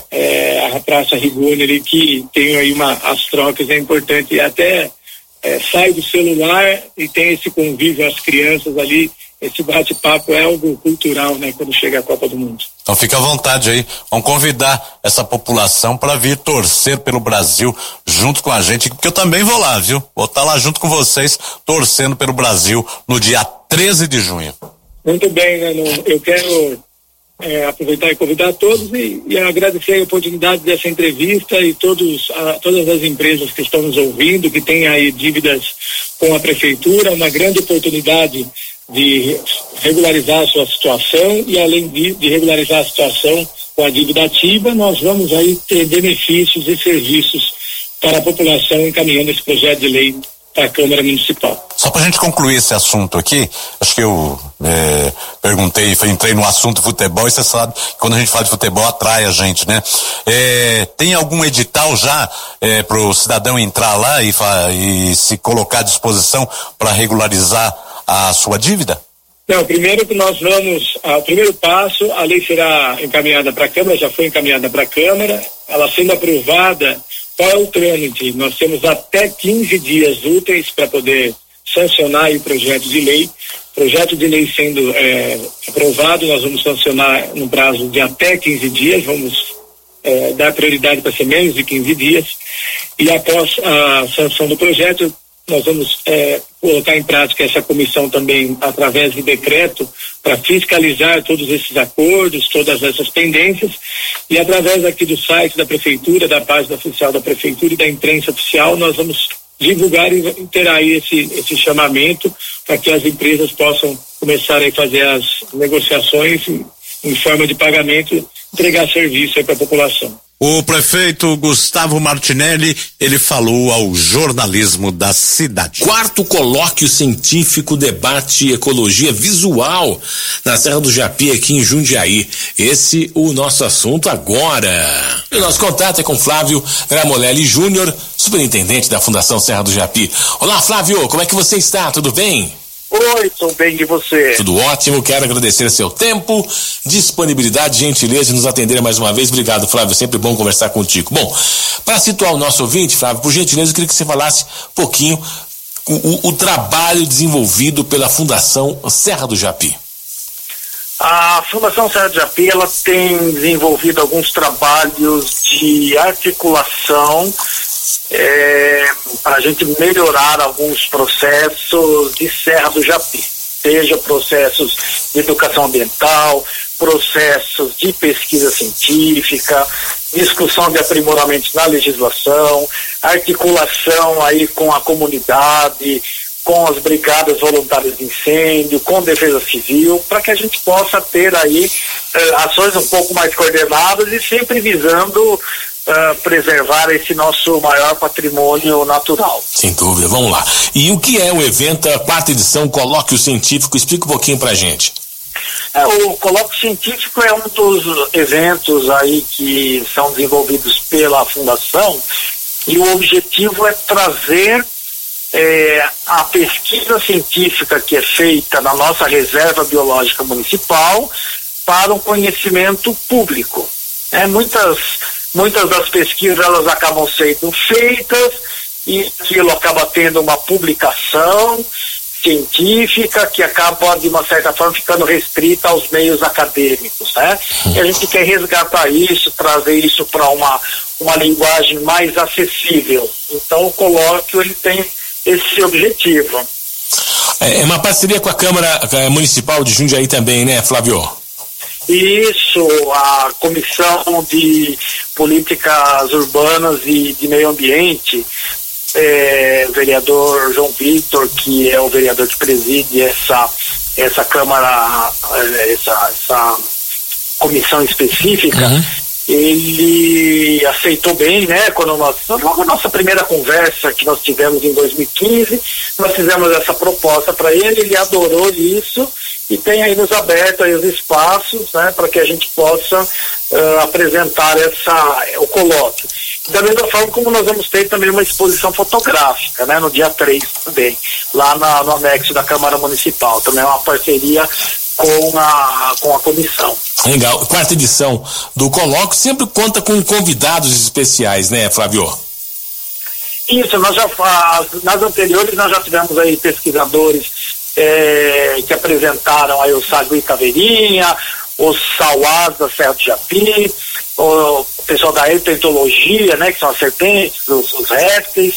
a Praça Rigoni ali, que tem aí as trocas, é importante, e até sai do celular e tem esse convívio às crianças ali, esse bate-papo é algo cultural, né? Quando chega a Copa do Mundo. Então fica à vontade aí, vamos convidar essa população para vir torcer pelo Brasil junto com a gente, porque eu também vou lá, viu? Vou estar lá junto com vocês, torcendo pelo Brasil no dia 13 de junho. Muito bem, né? Eu quero aproveitar e convidar todos e agradecer a oportunidade dessa entrevista e todas as empresas que estão nos ouvindo, que têm aí dívidas com a prefeitura, uma grande oportunidade de regularizar a sua situação, e além de regularizar a situação com a dívida ativa, nós vamos aí ter benefícios e serviços para a população encaminhando esse projeto de lei para a Câmara Municipal. Só para a gente concluir esse assunto aqui, acho que eu entrei no assunto futebol, e você sabe que quando a gente fala de futebol atrai a gente, né? Tem algum edital já para o cidadão entrar lá e se colocar à disposição para regularizar a sua dívida? Não, primeiro que nós vamos, o primeiro passo, a lei será encaminhada para a Câmara, já foi encaminhada para a Câmara, ela sendo aprovada. Qual é o trâmite? Nós temos até 15 dias úteis para poder sancionar o projeto de lei. Projeto de lei sendo aprovado, nós vamos sancionar no prazo de até 15 dias, vamos dar prioridade para ser menos de 15 dias. E após a sanção do projeto, nós vamos colocar em prática essa comissão também através de decreto para fiscalizar todos esses acordos, todas essas pendências, e através aqui do site da prefeitura, da página oficial da prefeitura e da imprensa oficial, nós vamos divulgar e ter aí esse chamamento para que as empresas possam começar a fazer as negociações em forma de pagamento, entregar serviço aí para a população. O prefeito Gustavo Martinelli, ele falou ao jornalismo da cidade. 4º colóquio científico debate ecologia visual na Serra do Japi, aqui em Jundiaí. Esse o nosso assunto agora. E o nosso contato é com Flávio Gramolelli Júnior, superintendente da Fundação Serra do Japi. Olá, Flávio, como é que você está? Tudo bem? Oi, tudo bem, e você? Tudo ótimo, quero agradecer seu tempo, disponibilidade, gentileza de nos atender mais uma vez. Obrigado, Flávio, sempre bom conversar contigo. Bom, para situar o nosso ouvinte, Flávio, por gentileza, eu queria que você falasse um pouquinho o trabalho desenvolvido pela Fundação Serra do Japi. A Fundação Serra do Japi, ela tem desenvolvido alguns trabalhos de articulação para a gente melhorar alguns processos de Serra do Japi, seja processos de educação ambiental, processos de pesquisa científica, discussão de aprimoramentos na legislação, articulação aí com a comunidade, com as brigadas voluntárias de incêndio, com defesa civil, para que a gente possa ter aí ações um pouco mais coordenadas e sempre visando preservar esse nosso maior patrimônio natural. Sem dúvida, vamos lá. E o que é o evento, a 4ª edição, Colóquio Científico? Explica um pouquinho pra gente. O colóquio científico é um dos eventos aí que são desenvolvidos pela Fundação, e o objetivo é trazer a pesquisa científica que é feita na nossa reserva biológica municipal para um conhecimento público. Muitas das pesquisas elas acabam sendo feitas e aquilo acaba tendo uma publicação científica que acaba, de uma certa forma, ficando restrita aos meios acadêmicos, né? E a gente quer resgatar isso, trazer isso para uma linguagem mais acessível. Então, o colóquio ele tem esse objetivo. É uma parceria com a Câmara Municipal de Jundiaí também, né, Flávio? Isso, a Comissão de Políticas Urbanas e de Meio Ambiente, o vereador João Vitor, que é o vereador que preside essa Câmara, essa comissão específica, ele aceitou bem, né? Logo a nossa primeira conversa que nós tivemos em 2015, nós fizemos essa proposta para ele adorou isso e tem aí nos aberto aí os espaços, né, para que a gente possa apresentar o colóquio. Da mesma forma como nós vamos ter também uma exposição fotográfica, né, no dia 3 também, lá no anexo da Câmara Municipal. Também é uma parceria com a comissão. Legal. Quarta edição do colóquio sempre conta com convidados especiais, né, Flávio? Isso, nas anteriores nós já tivemos aí pesquisadores que apresentaram aí o Sagui Caveirinha, os Sauás da Serra do Japi, o pessoal da herpetologia, né, que são as serpentes, os répteis,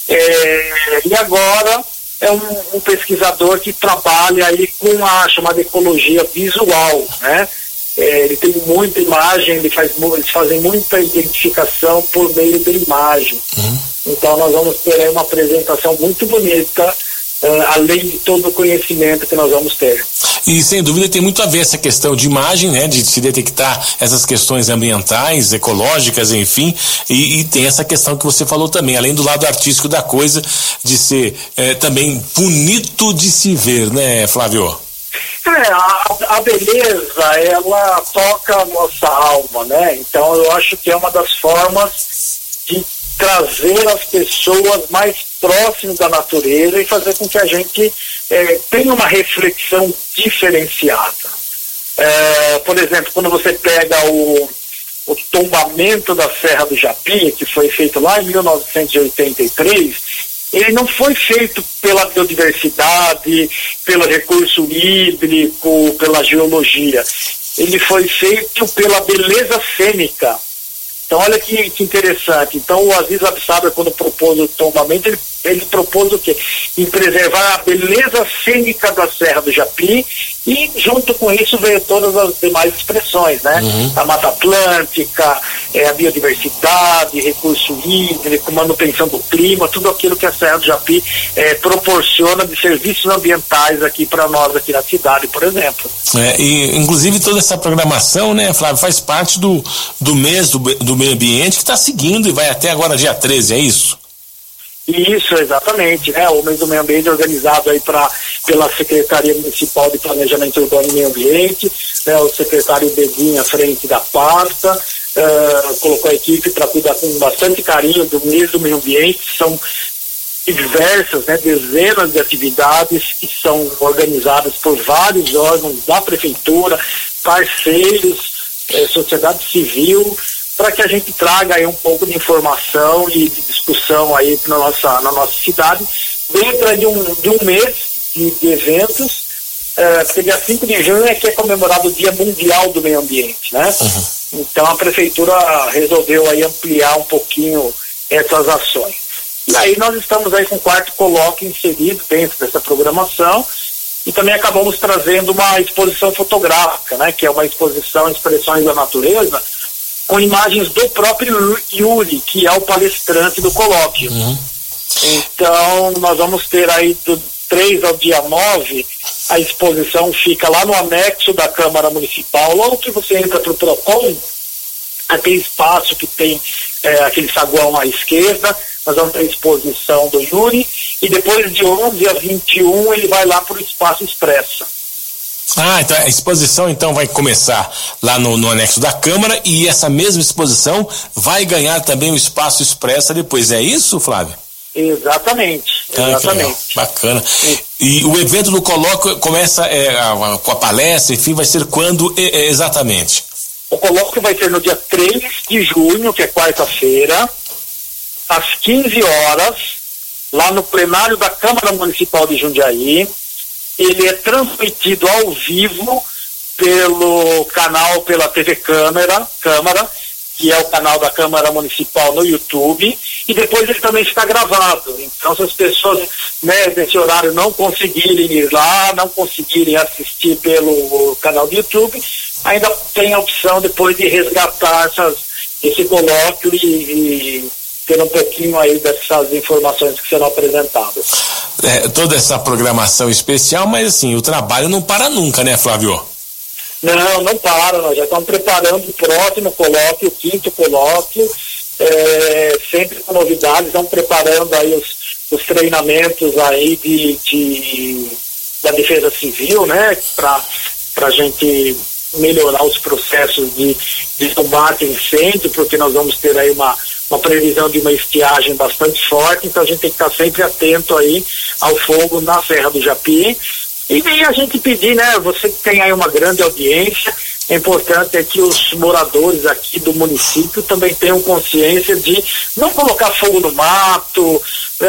e agora é um pesquisador que trabalha aí com a chamada ecologia visual, né? Ele tem muita imagem, eles fazem muita identificação por meio da imagem. Então nós vamos ter aí uma apresentação muito bonita, além de todo o conhecimento que nós vamos ter. E sem dúvida tem muito a ver essa questão de imagem, né, de se detectar essas questões ambientais, ecológicas, enfim, e tem essa questão que você falou também, além do lado artístico da coisa, de ser também bonito de se ver, né, Flávio? A beleza, ela toca a nossa alma, né? Então eu acho que é uma das formas de trazer as pessoas mais próximas da natureza e fazer com que a gente tenha uma reflexão diferenciada. Por exemplo, quando você pega o tombamento da Serra do Japi, que foi feito lá em 1983, ele não foi feito pela biodiversidade, pelo recurso hídrico, pela geologia. Ele foi feito pela beleza cênica. Então, olha que interessante. Então, o Aziz Absaber, quando propôs o tombamento, ele propôs o quê? Em preservar a beleza cênica da Serra do Japi e, junto com isso, veio todas as demais expressões, né? A Mata Atlântica, a biodiversidade, recurso hídrico, manutenção do clima, tudo aquilo que a Serra do Japi proporciona de serviços ambientais aqui para nós, aqui na cidade, por exemplo. E, inclusive, toda essa programação, né, Flávio, faz parte do mês do meio ambiente que está seguindo e vai até agora dia 13, é isso? Isso, exatamente, né? O mês do meio ambiente é organizado aí pela Secretaria Municipal de Planejamento Urbano e Meio Ambiente, né? O secretário Beguinha à frente da pasta, colocou a equipe para cuidar com bastante carinho do mês do meio ambiente. São diversas, né, dezenas de atividades que são organizadas por vários órgãos da prefeitura, parceiros, sociedade civil, para que a gente traga aí um pouco de informação e de discussão aí na nossa cidade, dentro de um mês de eventos, porque dia 5 de junho é que é comemorado o Dia Mundial do Meio Ambiente, né? Então a prefeitura resolveu aí ampliar um pouquinho essas ações. E aí nós estamos aí com o quarto colóquio inserido dentro dessa programação e também acabamos trazendo uma exposição fotográfica, né? Que é uma exposição Expressões da Natureza, com imagens do próprio Yuri, que é o palestrante do colóquio. Então, nós vamos ter aí do 3 ao dia 9, a exposição fica lá no anexo da Câmara Municipal, logo que você entra para o Procon, aquele espaço que tem aquele saguão à esquerda, nós vamos ter a exposição do Yuri, e depois de 11 a 21 ele vai lá para o Espaço Expressa. Então a exposição então vai começar lá no anexo da Câmara e essa mesma exposição vai ganhar também o espaço expresso depois, é isso, Flávio? Exatamente. Bacana. E o evento do colóquio começa com a palestra, enfim, vai ser quando exatamente? O colóquio vai ser no dia 3 de junho, que é quarta-feira, às 15 horas, lá no plenário da Câmara Municipal de Jundiaí. Ele é transmitido ao vivo pelo canal, pela TV Câmara, que é o canal da Câmara Municipal no YouTube, e depois ele também está gravado. Então, se as pessoas, nesse horário não conseguirem ir lá, não conseguirem assistir pelo canal do YouTube, ainda tem a opção depois de resgatar esse colóquio e ter um pouquinho aí dessas informações que serão apresentadas. Toda essa programação especial, mas assim, o trabalho não para nunca, né, Flávio? Não para, nós já estamos preparando o próximo colóquio, o 5º colóquio, sempre com novidades, estamos preparando aí os treinamentos aí da defesa civil, né, para a gente melhorar os processos de combate a incêndio, porque nós vamos ter aí uma previsão de uma estiagem bastante forte, então a gente tem que estar sempre atento aí ao fogo na Serra do Japi. E a gente pedir, né, você que tem aí uma grande audiência, é importante que os moradores aqui do município também tenham consciência de não colocar fogo no mato,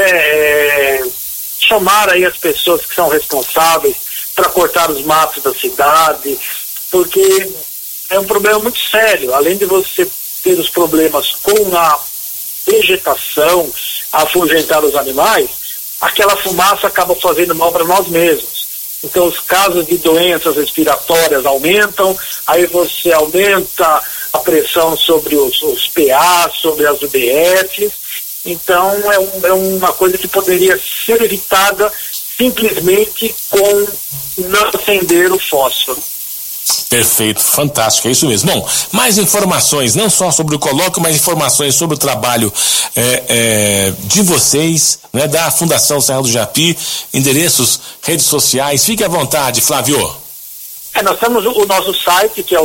chamar aí as pessoas que são responsáveis para cortar os matos da cidade, porque é um problema muito sério. Além de você ter os problemas com a vegetação, a afugentar os animais, aquela fumaça acaba fazendo mal para nós mesmos. Então os casos de doenças respiratórias aumentam, aí você aumenta a pressão sobre os PA, sobre as UBSs. Então é uma coisa que poderia ser evitada simplesmente com não acender o fósforo. Perfeito, fantástico, é isso mesmo. Bom, mais informações, não só sobre o colóquio, mas informações sobre o trabalho de vocês, né, da Fundação Serra do Japi, endereços, redes sociais, fique à vontade, Flávio. Nós temos o nosso site, que é o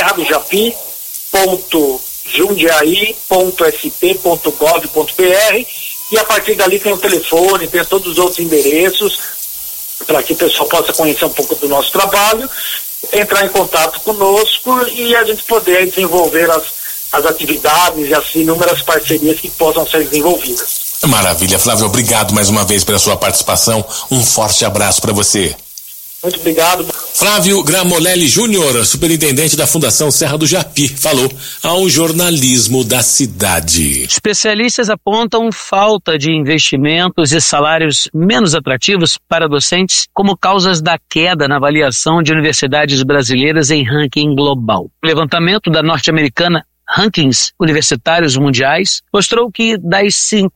serradojapI.jundiaí.sp.gov.br, e a partir dali tem o telefone, tem todos os outros endereços, para que o pessoal possa conhecer um pouco do nosso trabalho, entrar em contato conosco e a gente poder desenvolver as atividades e as inúmeras parcerias que possam ser desenvolvidas. Maravilha, Flávio, obrigado mais uma vez pela sua participação, um forte abraço para você. Muito obrigado. Flávio Gramolelli Júnior, superintendente da Fundação Serra do Japi, falou ao jornalismo da cidade. Especialistas apontam falta de investimentos e salários menos atrativos para docentes como causas da queda na avaliação de universidades brasileiras em ranking global. O levantamento da norte-americana Rankings Universitários Mundiais mostrou que das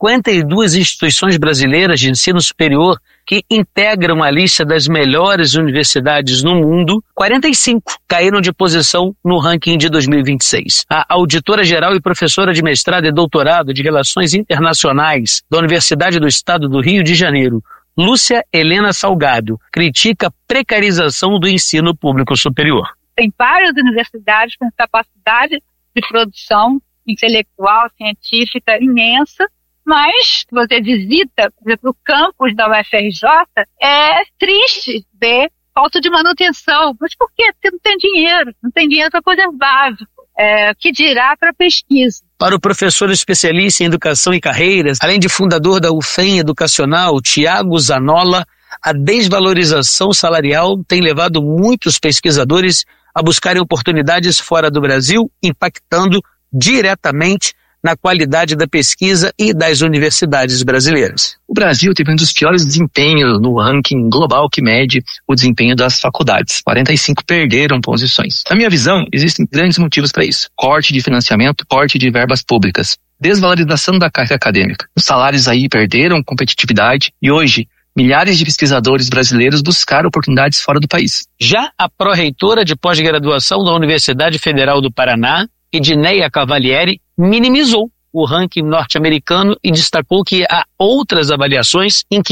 52 instituições brasileiras de ensino superior que integram a lista das melhores universidades no mundo, 45 caíram de posição no ranking de 2026. A auditora-geral e professora de mestrado e doutorado de Relações Internacionais da Universidade do Estado do Rio de Janeiro, Lúcia Helena Salgado, critica a precarização do ensino público superior. Tem várias universidades com capacidade de produção intelectual, científica imensa, mas você visita, por exemplo, o campus da UFRJ, é triste ver falta de manutenção. Mas por quê? Porque não tem dinheiro para coisas básicas. Que dirá para pesquisa. Para o professor especialista em educação e carreiras, além de fundador da UFEM Educacional, Tiago Zanola, a desvalorização salarial tem levado muitos pesquisadores a buscarem oportunidades fora do Brasil, impactando diretamente na qualidade da pesquisa e das universidades brasileiras. O Brasil teve um dos piores desempenhos no ranking global que mede o desempenho das faculdades. 45 perderam posições. Na minha visão, existem grandes motivos para isso. Corte de financiamento, corte de verbas públicas, desvalorização da carga acadêmica. Os salários aí perderam competitividade e hoje milhares de pesquisadores brasileiros buscaram oportunidades fora do país. Já a pró-reitora de pós-graduação da Universidade Federal do Paraná, Edneia Cavalieri, minimizou o ranking norte-americano e destacou que há outras avaliações em que a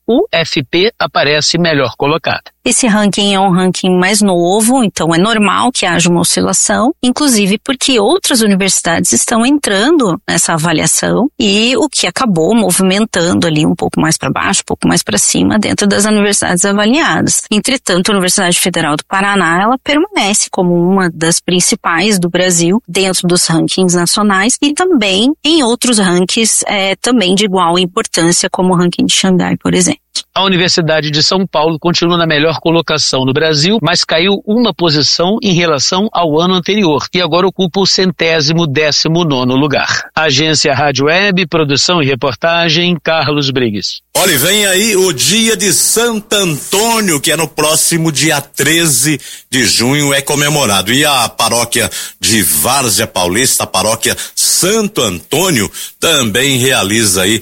o FP aparece melhor colocada. Esse ranking é um ranking mais novo, então é normal que haja uma oscilação, inclusive porque outras universidades estão entrando nessa avaliação e o que acabou movimentando ali um pouco mais para baixo, um pouco mais para cima dentro das universidades avaliadas. Entretanto, a Universidade Federal do Paraná, ela permanece como uma das principais do Brasil dentro dos rankings nacionais e também em outros rankings também de igual importância, como o ranking de Xangai, por exemplo. A Universidade de São Paulo continua na melhor colocação no Brasil, mas caiu uma posição em relação ao ano anterior e agora ocupa o 119º lugar. Agência Rádio Web, produção e reportagem, Carlos Brigues. Olha, e vem aí o dia de Santo Antônio, que é no próximo dia 13 de junho, é comemorado. E a paróquia de Várzea Paulista, a paróquia Santo Antônio, também realiza aí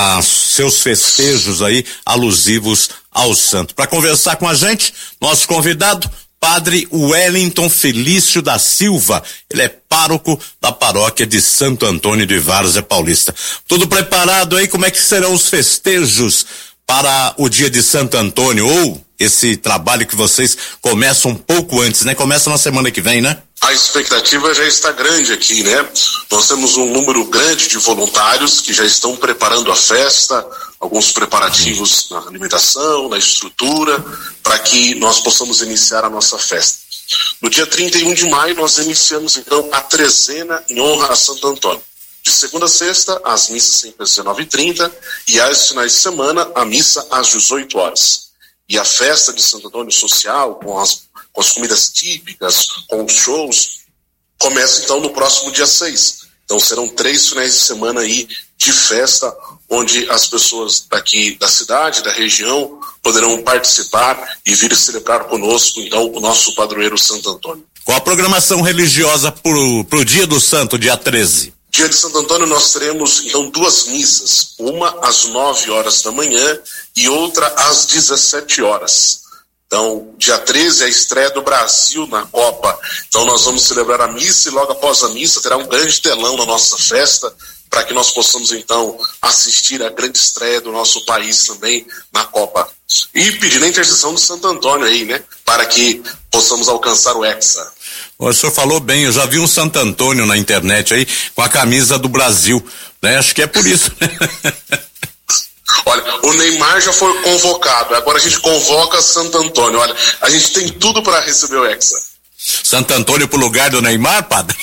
seus festejos aí alusivos ao santo. Para conversar com a gente, nosso convidado, Padre Wellington Felício da Silva. Ele é pároco da paróquia de Santo Antônio de Várzea Paulista. Tudo preparado aí? Como é que serão os festejos para o dia de Santo Antônio? Ou esse trabalho que vocês começam um pouco antes, né? Começa na semana que vem, né? A expectativa já está grande aqui, né? Nós temos um número grande de voluntários que já estão preparando a festa, alguns preparativos na alimentação, na estrutura, para que nós possamos iniciar a nossa festa. No dia 31 de maio, nós iniciamos, então, a trezena em honra a Santo Antônio. De segunda a sexta, as missas sempre às 19h30 e aos finais de semana, a missa às 18 horas. E a festa de Santo Antônio social, com as comidas típicas, com os shows, começa então no próximo dia 6. Então serão 3 finais de semana aí de festa, onde as pessoas daqui da cidade, da região, poderão participar e vir celebrar conosco então o nosso padroeiro Santo Antônio. Qual a programação religiosa pro dia do santo, dia 13? Dia de Santo Antônio nós teremos então 2 missas, uma às 9 horas da manhã e outra às 17 horas. Então, dia 13 é a estreia do Brasil na Copa. Então nós vamos celebrar a missa e logo após a missa terá um grande telão na nossa festa para que nós possamos então assistir a grande estreia do nosso país também na Copa. E pedir a intercessão do Santo Antônio aí, né? Para que possamos alcançar o Hexa. O senhor falou bem, eu já vi um Santo Antônio na internet aí com a camisa do Brasil, né? Acho que é por isso, né? Olha, o Neymar já foi convocado, agora a gente convoca Santo Antônio. Olha, a gente tem tudo para receber o Hexa. Santo Antônio pro lugar do Neymar, padre?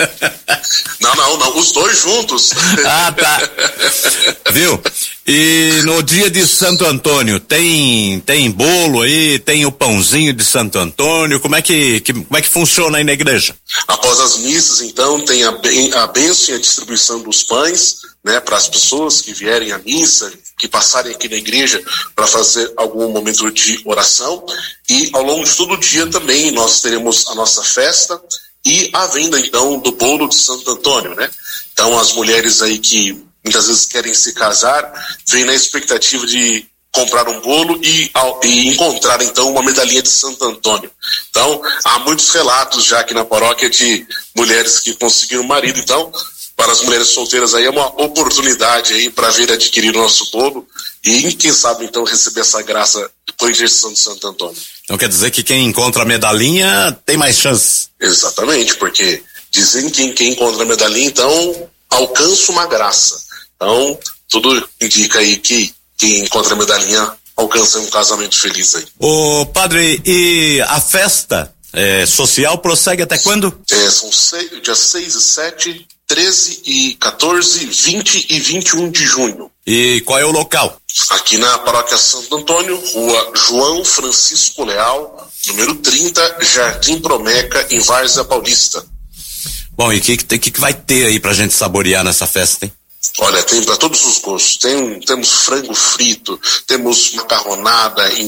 Não, os dois juntos. Ah, tá. Viu? E no dia de Santo Antônio, tem bolo aí, tem o pãozinho de Santo Antônio, como é que funciona aí na igreja? Após as missas, então, tem a bênção e a distribuição dos pães, né, para as pessoas que vierem à missa, que passarem aqui na igreja para fazer algum momento de oração. E ao longo de todo o dia também nós teremos a nossa festa e a venda então do bolo de Santo Antônio, né? Então as mulheres aí que muitas vezes querem se casar, vêm na expectativa de comprar um bolo e encontrar então uma medalhinha de Santo Antônio. Então há muitos relatos já aqui na paróquia de mulheres que conseguiram marido. Então para as mulheres solteiras aí é uma oportunidade aí para vir adquirir o nosso bolo e quem sabe então receber essa graça por intercessão de Santo Antônio. Então quer dizer que quem encontra a medalhinha tem mais chance. Exatamente, porque dizem que quem encontra a medalhinha então alcança uma graça. Então tudo indica aí que quem encontra a medalhinha alcança um casamento feliz aí. Ô padre, e a festa social prossegue até quando? São dia 6 e 7, 13 e 14, 20 e 21 de junho. E qual é o local? Aqui na Paróquia Santo Antônio, Rua João Francisco Leal, número 30, Jardim Promeca, em Várzea Paulista. Bom, e o que vai ter aí pra gente saborear nessa festa, hein? Olha, tem para todos os gostos. Temos frango frito, temos macarronada em